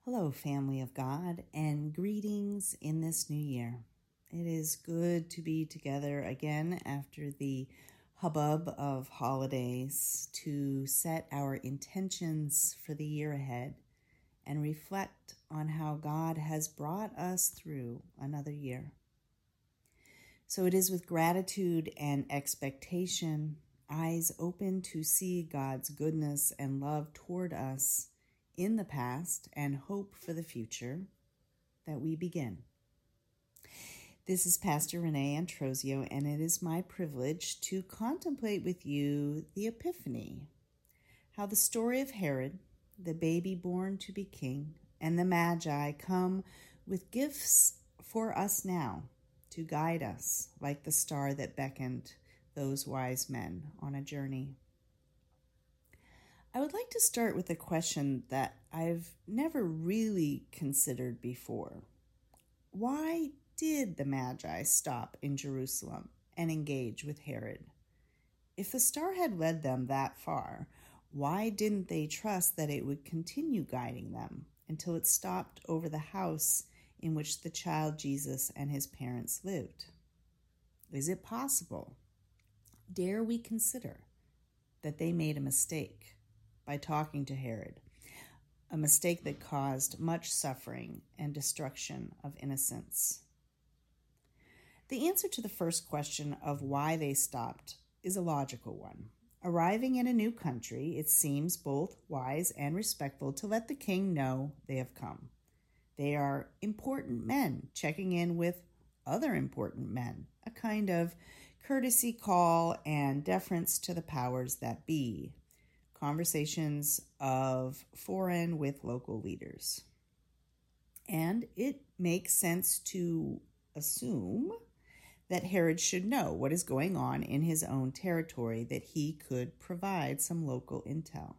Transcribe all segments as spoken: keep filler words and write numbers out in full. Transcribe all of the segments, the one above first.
Hello, family of God, and greetings in this new year. It is good to be together again after the hubbub of holidays to set our intentions for the year ahead and reflect on how God has brought us through another year. So it is with gratitude and expectation, eyes open to see God's goodness and love toward us in the past and hope for the future, that we begin. This is Pastor Renee Antrosio, and it is my privilege to contemplate with you the Epiphany, how the story of Herod, the baby born to be king, and the Magi come with gifts for us now to guide us like the star that beckoned those wise men on a journey. I would like to start with a question that I've never really considered before. Why did the Magi stop in Jerusalem and engage with Herod? If the star had led them that far, why didn't they trust that it would continue guiding them until it stopped over the house in which the child Jesus and his parents lived? Is it possible, dare we consider, that they made a mistake by talking to Herod, a mistake that caused much suffering and destruction of innocence? The answer to the first question of why they stopped is a logical one. Arriving in a new country, it seems both wise and respectful to let the king know they have come. They are important men checking in with other important men, a kind of courtesy call and deference to the powers that be. Conversations of foreign with local leaders. And it makes sense to assume that Herod should know what is going on in his own territory, that he could provide some local intel.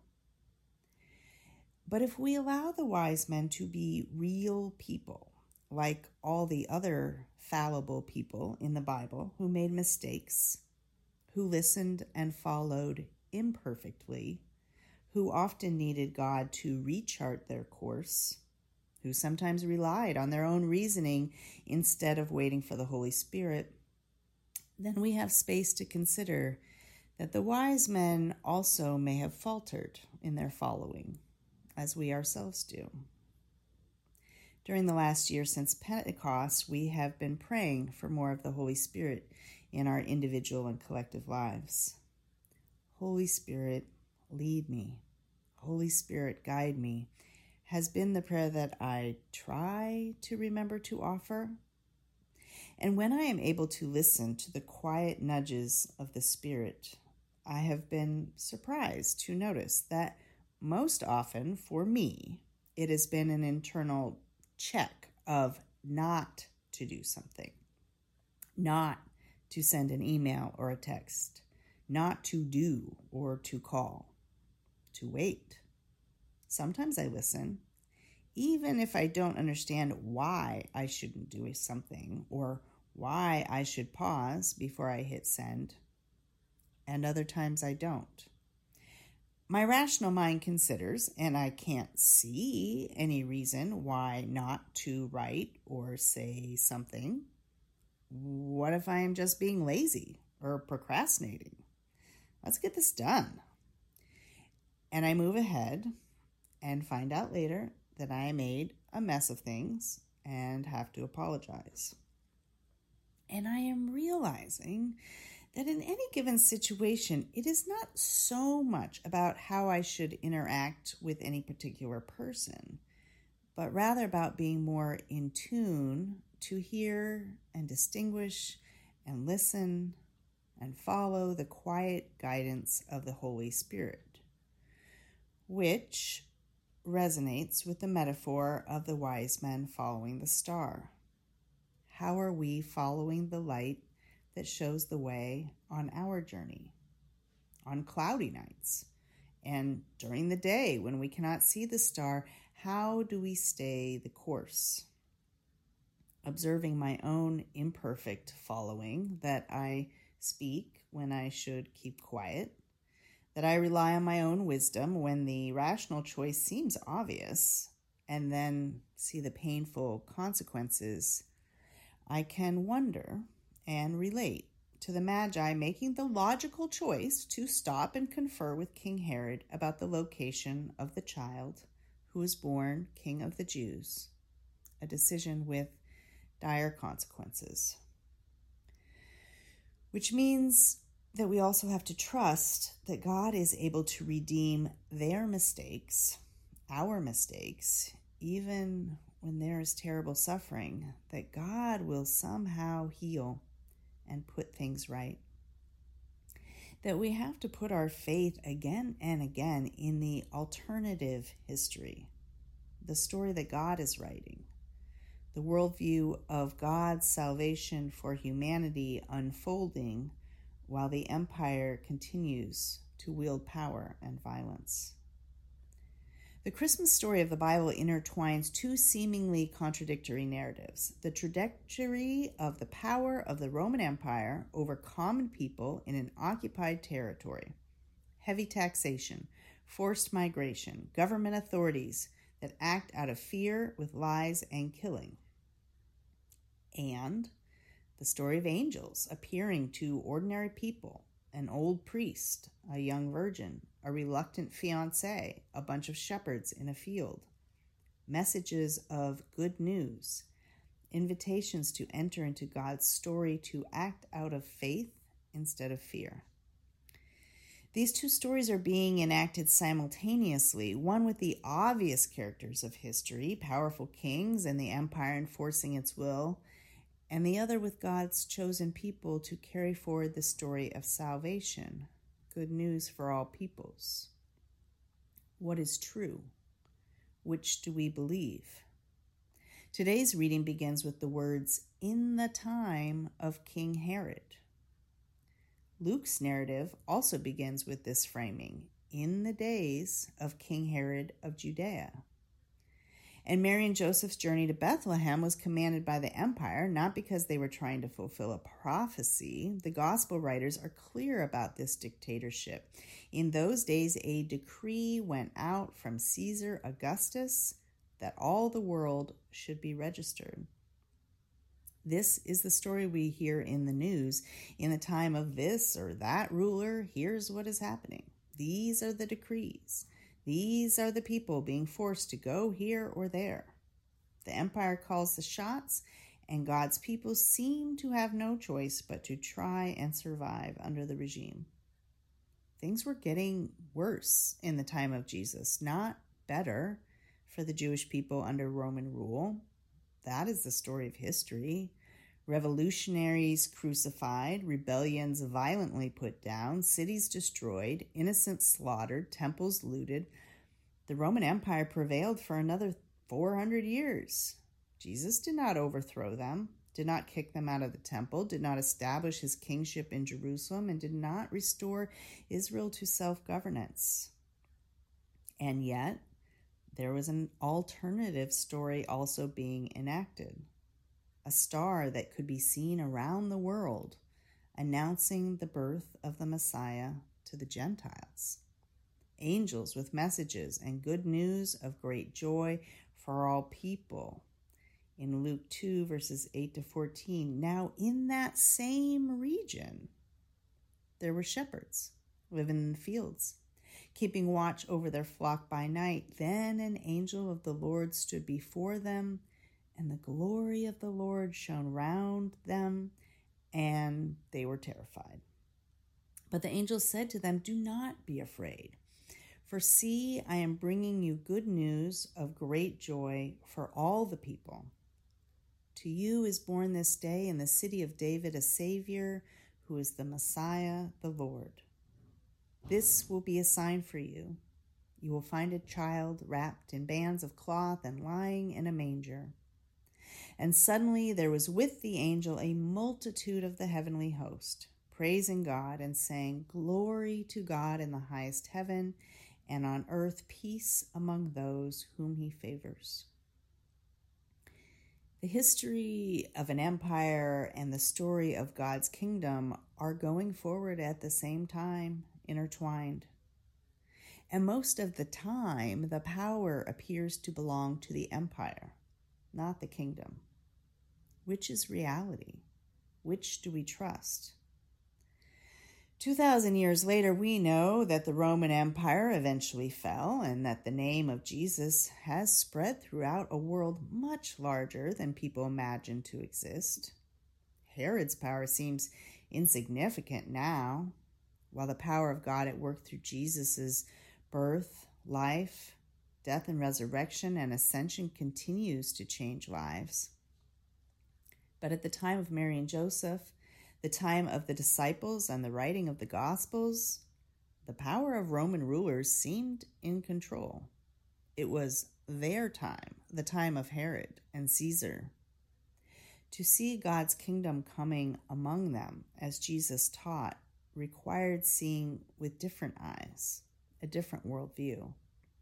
But if we allow the wise men to be real people, like all the other fallible people in the Bible who made mistakes, who listened and followed imperfectly, who often needed God to rechart their course, who sometimes relied on their own reasoning instead of waiting for the Holy Spirit, then we have space to consider that the wise men also may have faltered in their following, as we ourselves do. During the last year since Pentecost, we have been praying for more of the Holy Spirit in our individual and collective lives. Holy Spirit, lead me. Holy Spirit, guide me, has been the prayer that I try to remember to offer. And when I am able to listen to the quiet nudges of the Spirit, I have been surprised to notice that most often for me, it has been an internal check of not to do something, not to send an email or a text, not to do or to call, to wait. Sometimes I listen, even if I don't understand why I shouldn't do something or why I should pause before I hit send, and other times I don't. My rational mind considers, and I can't see any reason why not to write or say something. What if I am just being lazy or procrastinating? Let's get this done. And I move ahead and find out later that I made a mess of things and have to apologize. And I am realizing that in any given situation, it is not so much about how I should interact with any particular person, but rather about being more in tune to hear and distinguish and listen and follow the quiet guidance of the Holy Spirit, which resonates with the metaphor of the wise men following the star. How are we following the light that shows the way on our journey, on cloudy nights, and during the day when we cannot see the star? How do we stay the course? Observing my own imperfect following, that I speak when I should keep quiet, that I rely on my own wisdom when the rational choice seems obvious, and then see the painful consequences, I can wonder and relate to the Magi making the logical choice to stop and confer with King Herod about the location of the child who was born King of the Jews, a decision with dire consequences. Which means that we also have to trust that God is able to redeem their mistakes, our mistakes, even when there is terrible suffering, that God will somehow heal and put things right. That we have to put our faith again and again in the alternative history, the story that God is writing, the worldview of God's salvation for humanity unfolding while the empire continues to wield power and violence. The Christmas story of the Bible intertwines two seemingly contradictory narratives: the trajectory of the power of the Roman Empire over common people in an occupied territory, heavy taxation, forced migration, government authorities that act out of fear with lies and killing, and the story of angels appearing to ordinary people, an old priest, a young virgin, a reluctant fiancé, a bunch of shepherds in a field, messages of good news, invitations to enter into God's story to act out of faith instead of fear. These two stories are being enacted simultaneously, one with the obvious characters of history, powerful kings and the empire enforcing its will, and the other with God's chosen people to carry forward the story of salvation, good news for all peoples. What is true? Which do we believe? Today's reading begins with the words, "in the time of King Herod." Luke's narrative also begins with this framing, "in the days of King Herod of Judea." And Mary and Joseph's journey to Bethlehem was commanded by the empire, not because they were trying to fulfill a prophecy. The gospel writers are clear about this dictatorship. In those days, a decree went out from Caesar Augustus that all the world should be registered. This is the story we hear in the news. In the time of this or that ruler, here's what is happening. These are the decrees. These are the people being forced to go here or there. The empire calls the shots, and God's people seem to have no choice but to try and survive under the regime. Things were getting worse in the time of Jesus, not better for the Jewish people under Roman rule. That is the story of history. Revolutionaries crucified, rebellions violently put down, cities destroyed, innocents slaughtered, temples looted. The Roman Empire prevailed for another four hundred years. Jesus did not overthrow them, did not kick them out of the temple, did not establish his kingship in Jerusalem, and did not restore Israel to self-governance. And yet, there was an alternative story also being enacted. A star that could be seen around the world, announcing the birth of the Messiah to the Gentiles. Angels with messages and good news of great joy for all people. In Luke two, verses eight to fourteen, now in that same region, there were shepherds living in the fields, keeping watch over their flock by night. Then an angel of the Lord stood before them, and the glory of the Lord shone round them, and they were terrified. But the angel said to them, "Do not be afraid, for see, I am bringing you good news of great joy for all the people. To you is born this day in the city of David a Savior, who is the Messiah, the Lord. This will be a sign for you. You will find a child wrapped in bands of cloth and lying in a manger." And suddenly there was with the angel a multitude of the heavenly host, praising God and saying, "Glory to God in the highest heaven, and on earth peace among those whom he favors." The history of an empire and the story of God's kingdom are going forward at the same time, intertwined. And most of the time, the power appears to belong to the empire, not the kingdom. Which is reality? Which do we trust? Two thousand years later, we know that the Roman Empire eventually fell and that the name of Jesus has spread throughout a world much larger than people imagined to exist. Herod's power seems insignificant now, while the power of God at work through Jesus' birth, life, death and resurrection and ascension continues to change lives. But at the time of Mary and Joseph, the time of the disciples and the writing of the Gospels, the power of Roman rulers seemed in control. It was their time, the time of Herod and Caesar. To see God's kingdom coming among them, as Jesus taught, required seeing with different eyes, a different worldview.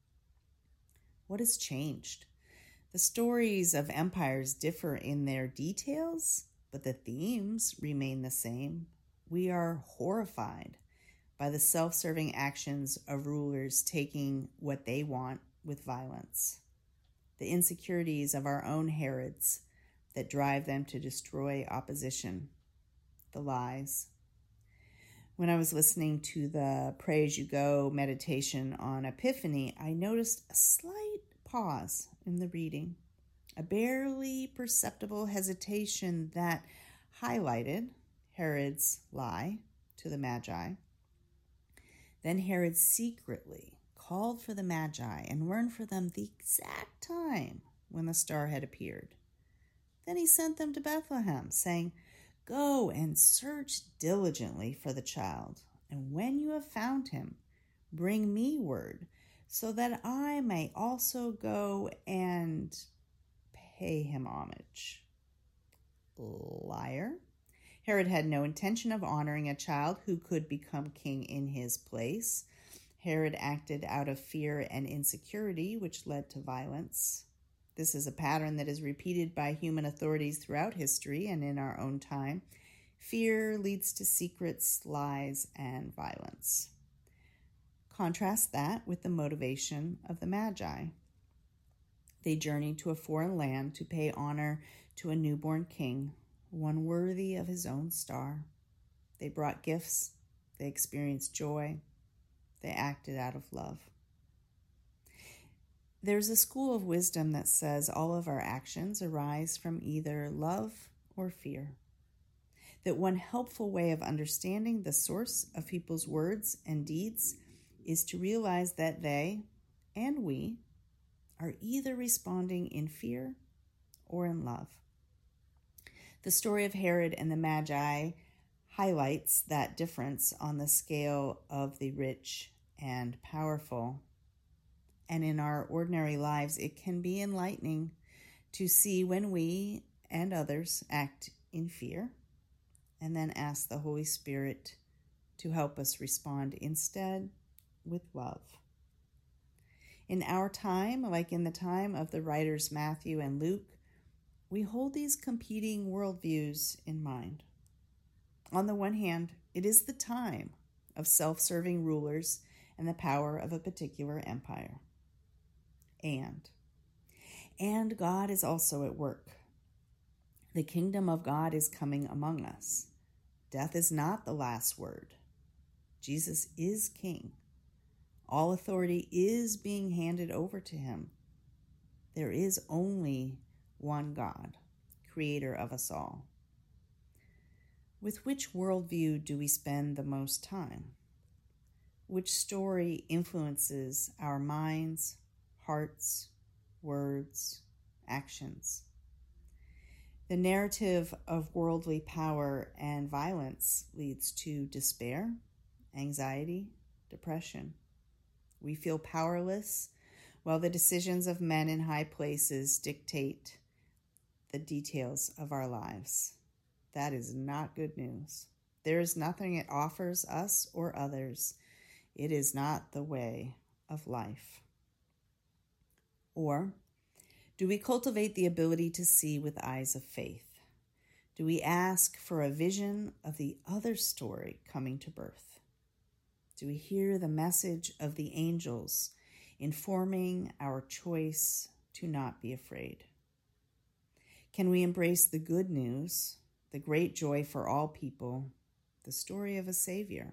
What has changed? The stories of empires differ in their details, but the themes remain the same. We are horrified by the self-serving actions of rulers taking what they want with violence, the insecurities of our own Herods that drive them to destroy opposition, the lies. When I was listening to the Pray As You Go meditation on Epiphany, I noticed a slight pause in the reading, a barely perceptible hesitation that highlighted Herod's lie to the Magi. Then Herod secretly called for the Magi and learned for them the exact time when the star had appeared. Then he sent them to Bethlehem, saying, "Go and search diligently for the child, and when you have found him, bring me word, so that I may also go and pay him homage." Liar. Herod had no intention of honoring a child who could become king in his place. Herod acted out of fear and insecurity, which led to violence. This is a pattern that is repeated by human authorities throughout history and in our own time. Fear leads to secrets, lies, and violence. Contrast that with the motivation of the Magi. They journeyed to a foreign land to pay honor to a newborn king, one worthy of his own star. They brought gifts, they experienced joy, they acted out of love. There's a school of wisdom that says all of our actions arise from either love or fear. That one helpful way of understanding the source of people's words and deeds is to realize that they, and we, are either responding in fear or in love. The story of Herod and the Magi highlights that difference on the scale of the rich and powerful. And in our ordinary lives, it can be enlightening to see when we and others act in fear, and then ask the Holy Spirit to help us respond instead with love. In our time, like in the time of the writers Matthew and Luke, we hold these competing worldviews in mind. On the one hand, it is the time of self-serving rulers and the power of a particular empire. And, and God is also at work. The kingdom of God is coming among us. Death is not the last word. Jesus is king. All authority is being handed over to him. There is only one God, creator of us all. With which worldview do we spend the most time? Which story influences our minds, hearts, words, actions? The narrative of worldly power and violence leads to despair, anxiety, depression. We feel powerless while the decisions of men in high places dictate the details of our lives. That is not good news. There is nothing it offers us or others. It is not the way of life. Or, do we cultivate the ability to see with eyes of faith? Do we ask for a vision of the other story coming to birth? Do we hear the message of the angels informing our choice to not be afraid? Can we embrace the good news, the great joy for all people, the story of a Savior?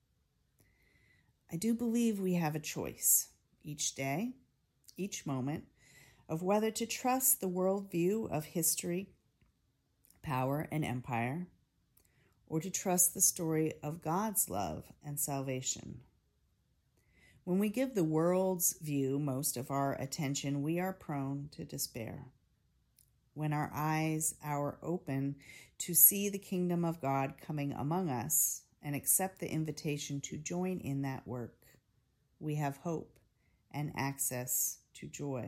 I do believe we have a choice each day, each moment, of whether to trust the worldview of history, power, and empire, or to trust the story of God's love and salvation. When we give the world's view most of our attention, we are prone to despair. When our eyes are open to see the kingdom of God coming among us and accept the invitation to join in that work, we have hope and access to joy.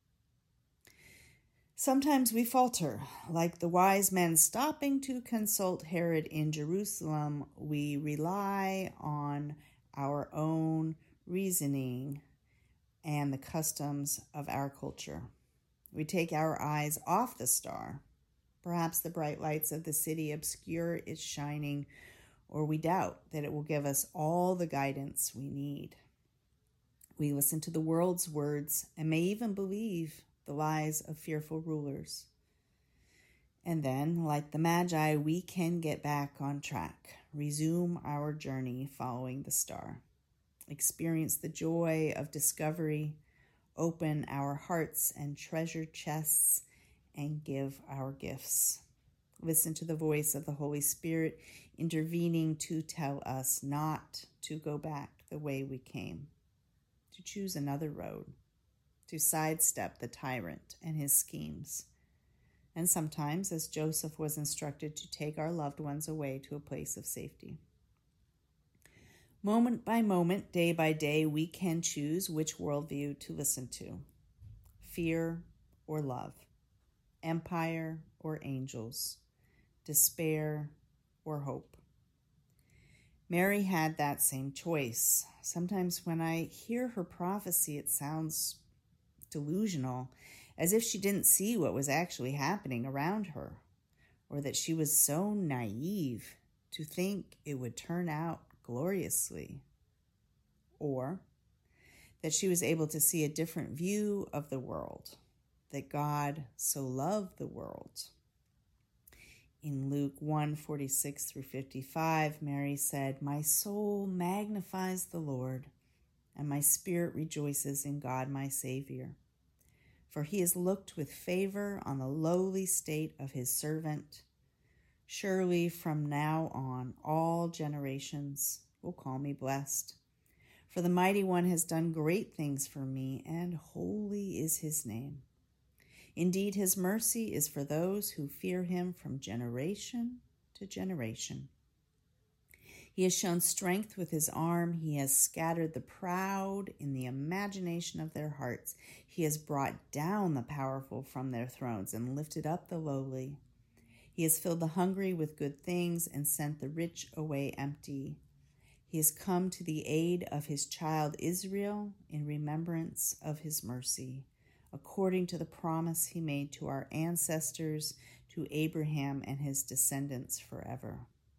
Sometimes we falter, like the wise men stopping to consult Herod in Jerusalem. We rely on our own reasoning and the customs of our culture. We take our eyes off the star. Perhaps the bright lights of the city obscure its shining, or we doubt that it will give us all the guidance we need. We listen to the world's words and may even believe the lies of fearful rulers. And then, like the Magi, we can get back on track, resume our journey following the star, experience the joy of discovery, open our hearts and treasure chests, and give our gifts. Listen to the voice of the Holy Spirit intervening to tell us not to go back the way we came, to choose another road, to sidestep the tyrant and his schemes, and sometimes, as Joseph was instructed, to take our loved ones away to a place of safety. Moment by moment, day by day, we can choose which worldview to listen to: fear or love, empire or angels, despair or hope. Mary had that same choice. Sometimes when I hear her prophecy, it sounds delusional, as if she didn't see what was actually happening around her, or that she was so naive to think it would turn out gloriously, or that she was able to see a different view of the world, that God so loved the world. In Luke one forty-six through fifty-five, Mary said, "My soul magnifies the Lord, and my spirit rejoices in God my Savior. For he has looked with favor on the lowly state of his servant. Surely from now on all generations will call me blessed. For the Mighty One has done great things for me, and holy is his name. Indeed, his mercy is for those who fear him from generation to generation. He has shown strength with his arm. He has scattered the proud in the imagination of their hearts. He has brought down the powerful from their thrones and lifted up the lowly. He has filled the hungry with good things and sent the rich away empty. He has come to the aid of his child Israel in remembrance of his mercy, according to the promise he made to our ancestors, to Abraham and his descendants forever."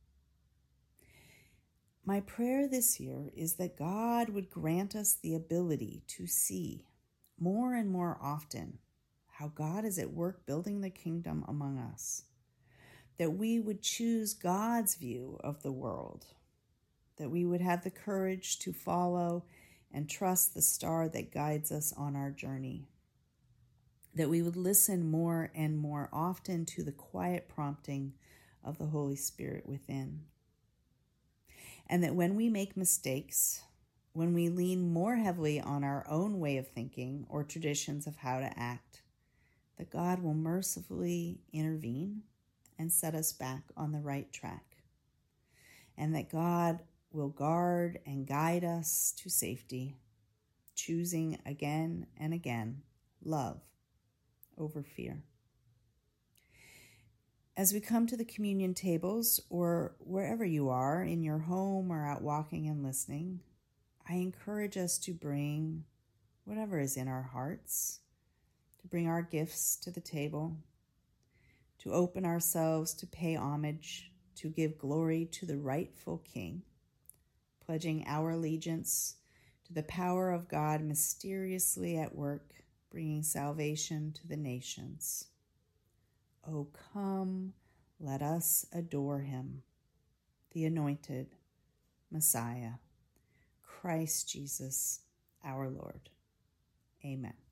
My prayer this year is that God would grant us the ability to see more and more often how God is at work building the kingdom among us, that we would choose God's view of the world, that we would have the courage to follow and trust the star that guides us on our journey, that we would listen more and more often to the quiet prompting of the Holy Spirit within. And that when we make mistakes, when we lean more heavily on our own way of thinking or traditions of how to act, that God will mercifully intervene and set us back on the right track. And that God will guard and guide us to safety, choosing again and again love over fear. As we come to the communion tables, or wherever you are, in your home or out walking and listening, I encourage us to bring whatever is in our hearts, to bring our gifts to the table, to open ourselves to pay homage, to give glory to the rightful King, pledging our allegiance to the power of God mysteriously at work, bringing salvation to the nations. O come, let us adore him, the anointed Messiah, Christ Jesus, our Lord. Amen.